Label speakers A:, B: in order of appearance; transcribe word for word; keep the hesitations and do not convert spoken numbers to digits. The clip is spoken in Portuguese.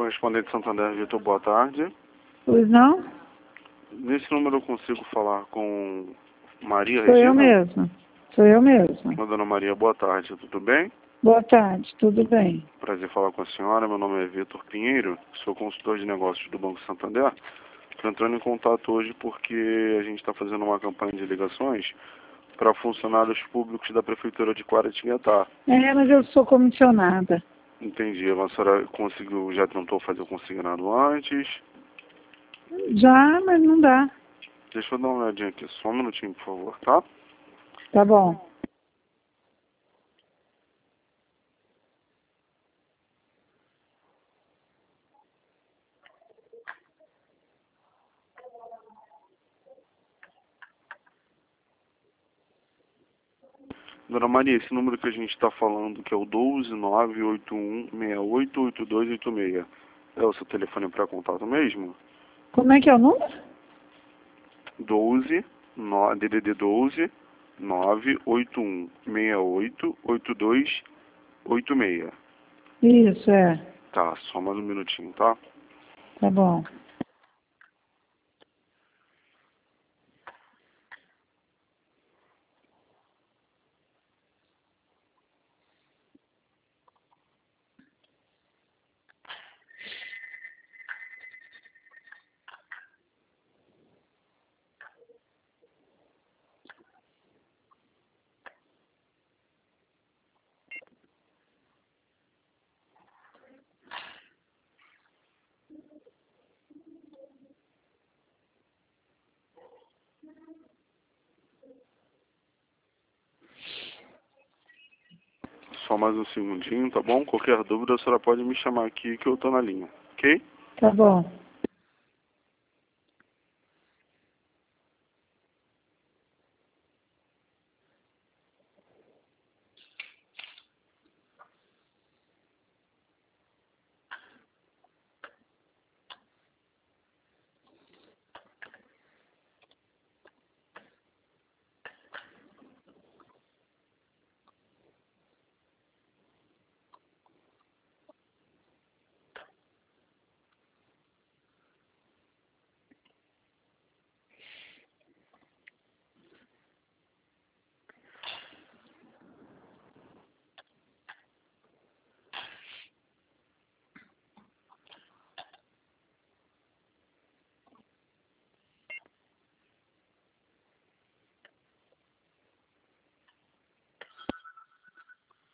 A: Correspondente Santander, Vitor, boa tarde.
B: Pois não?
A: Nesse número eu consigo falar com Maria
B: Sou
A: Regina?
B: eu mesma. Sou eu mesma.
A: Ô, Dona Maria, boa tarde, tudo bem?
B: Boa tarde, tudo bem?
A: Prazer falar com a senhora, meu nome é Vitor Pinheiro, sou consultor de negócios do Banco Santander. Estou entrando em contato hoje porque a gente está fazendo uma campanha de ligações para funcionários públicos da Prefeitura de Guaratinguetá.
B: É, mas eu sou comissionada.
A: Entendi, a senhora conseguiu, já tentou fazer o consignado antes?
B: Já, mas não dá.
A: Deixa eu dar uma olhadinha aqui, só um minutinho, por favor, tá?
B: Tá bom.
A: Dona Maria, esse número que a gente está falando, que é o doze nove oito um seis oito oito dois oito seis, é o seu telefone para contato mesmo?
B: Como é que é o número?
A: doze, no, D D D doze, nove oito um seis oito oito dois oito seis.
B: Isso, é.
A: Tá, só mais um minutinho, tá?
B: Tá bom.
A: Só mais um segundinho, tá bom? Qualquer dúvida a senhora pode me chamar aqui que eu tô na linha, ok?
B: Tá bom.